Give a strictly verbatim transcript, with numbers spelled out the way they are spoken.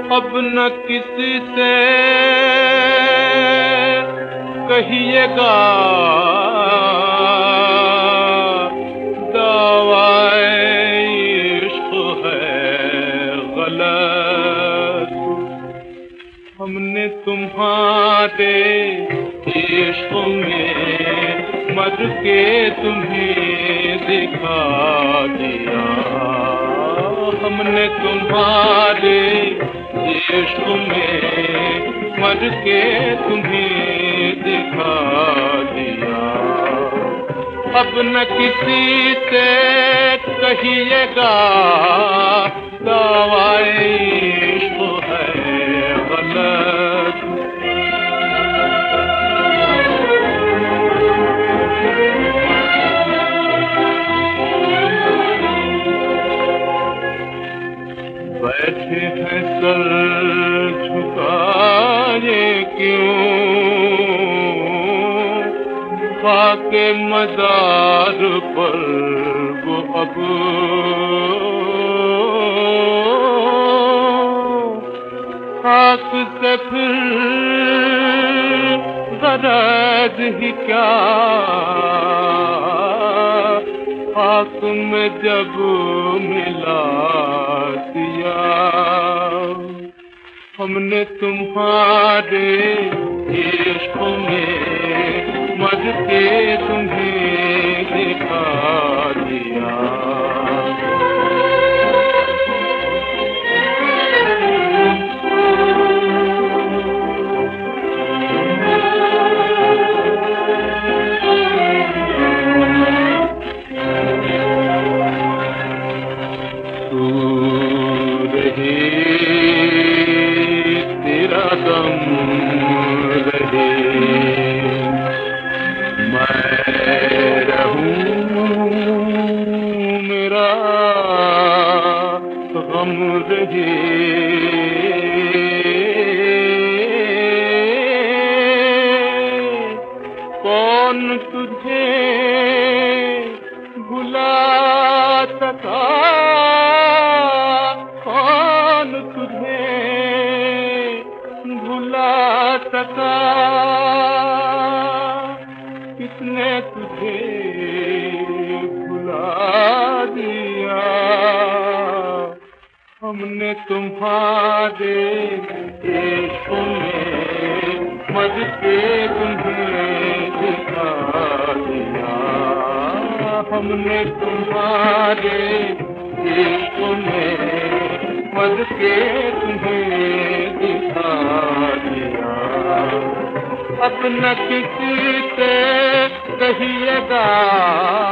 अब न किसी से कहिएगा दावाए इश्क है गलत। हमने तुम्हारे इश्क में मर के तुम्हें दिखा दिया। हमने तुम्हारे इश्क में मर के तुम्हें दिखा दिया। अब न किसी से कहिएगा दावाए इश्क है गलत। बैठे हैं सर झुकाए क्यों खाके मजार पर वो अब खाक से फिर गरज ही क्या। खाक में जब मिला दिया हमने तुम्हारे इश्क में मर के तुम्हें दिखा दिया। तेरा दम रहे मैं रहूं मेरा गम रहे। कौन तुझे भुला सका भुला सका। किसने तुझे भुला दिया। हमने तुम्हारे इश्क में मर के तुम्हें दिखा दिया। हमने तुम्हारे इश्क में मर के तुम्हें दिखा दिया। अब न किसी से कहिएगा